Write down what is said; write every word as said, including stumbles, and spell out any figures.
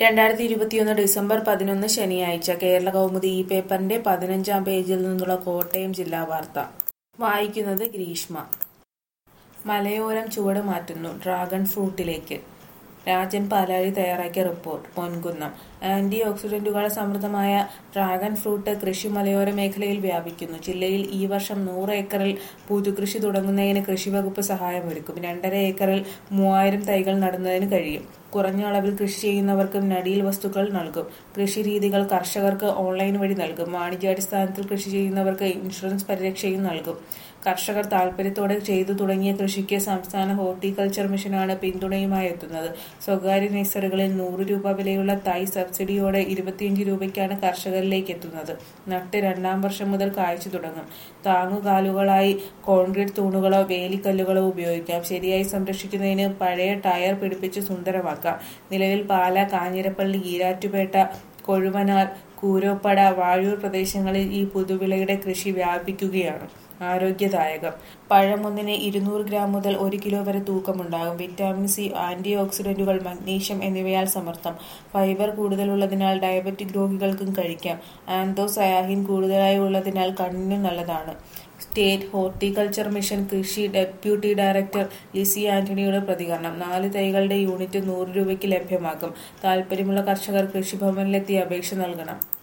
രണ്ടായിരത്തി ഇരുപത്തിയൊന്ന് ഡിസംബർ പതിനൊന്ന് ശനിയാഴ്ച കേരള കൗമുദി ഈ പേപ്പറിന്റെ പതിനഞ്ചാം പേജിൽ നിന്നുള്ള കോട്ടയം ജില്ലാ വാർത്ത വായിക്കുന്നത് ഗ്രീഷ്മ. മലയോരം ചുവട് മാറ്റുന്നു ഡ്രാഗൺ ഫ്രൂട്ടിലേക്ക്. രാജൻ പാലാഴി തയ്യാറാക്കിയ റിപ്പോർട്ട്. പൊൻകുന്നം. ആന്റി ഓക്സിഡന്റുകൾ സമൃദ്ധമായ ഡ്രാഗൺ ഫ്രൂട്ട് കൃഷി മലയോര മേഖലയിൽ വ്യാപിക്കുന്നു. ജില്ലയിൽ ഈ വർഷം നൂറ് ഏക്കറിൽ പുതുകൃഷി തുടങ്ങുന്നതിന് കൃഷിവകുപ്പ് സഹായമൊരുക്കും. രണ്ടര ഏക്കറിൽ മൂവായിരം തൈകൾ നടുന്നതിന് കഴിയും. കുറഞ്ഞ അളവിൽ കൃഷി ചെയ്യുന്നവർക്കും നടീൽ വസ്തുക്കൾ നൽകും. കൃഷിരീതികൾ കർഷകർക്ക് ഓൺലൈൻ വഴി നൽകും. വാണിജ്യാടിസ്ഥാനത്തിൽ കൃഷി ചെയ്യുന്നവർക്ക് ഇൻഷുറൻസ് പരിരക്ഷയും നൽകും. കർഷകർ താൽപര്യത്തോടെ ചെയ്തു തുടങ്ങിയ കൃഷിക്ക് സംസ്ഥാന ഹോർട്ടികൾച്ചർ മിഷനാണ് പിന്തുണയുമായി എത്തുന്നത്. സ്വകാര്യ നഴ്സറികളിൽ നൂറ് രൂപ വിലയുള്ള തൈ സബ്സിഡിയോടെ ഇരുപത്തിയഞ്ച് രൂപയ്ക്കാണ് കർഷകരിലേക്ക് എത്തുന്നത്. നട്ട് രണ്ടാം വർഷം മുതൽ കായ്ച്ചു തുടങ്ങും. താങ്ങുകാലുകളായി കോൺക്രീറ്റ് തൂണുകളോ വേലിക്കല്ലുകളോ ഉപയോഗിക്കാം. ശരിയായി സംരക്ഷിക്കുന്നതിന് പഴയ ടയർ പിടിപ്പിച്ച് സുന്ദരമാക്കാം. നിലവിൽ പാല, കാഞ്ഞിരപ്പള്ളി, ഈരാറ്റുപേട്ട, കൊഴുവനാൽ, കൂരോപ്പട, വാഴൂർ പ്രദേശങ്ങളിൽ ഈ പുതുവിളയുടെ കൃഷി വ്യാപിക്കുകയാണ്. ആരോഗ്യദായകം. പഴമൊന്നിന് ഇരുന്നൂറ് ഗ്രാം മുതൽ ഒരു കിലോ വരെ തൂക്കമുണ്ടാകും. വിറ്റാമിൻ സി, ആന്റി ഓക്സിഡന്റുകൾ, മഗ്നീഷ്യം എന്നിവയാൽ സമൃദ്ധം. ഫൈബർ കൂടുതലുള്ളതിനാൽ ഡയബറ്റിക് രോഗികൾക്കും കഴിക്കാം. ആന്തോസയാനിൻ കൂടുതലായി ഉള്ളതിനാൽ കണ്ണിനും നല്ലതാണ്. സ്റ്റേറ്റ് ഹോർട്ടികൾച്ചർ മിഷൻ കൃഷി ഡെപ്യൂട്ടി ഡയറക്ടർ ലിസി ആന്റണിയുടെ പ്രതികരണം. നാല് തൈകളുടെ യൂണിറ്റ് നൂറ് രൂപയ്ക്ക് ലഭ്യമാക്കും. താൽപര്യമുള്ള കർഷകർ കൃഷിഭവനിലെത്തി അപേക്ഷ നൽകണം.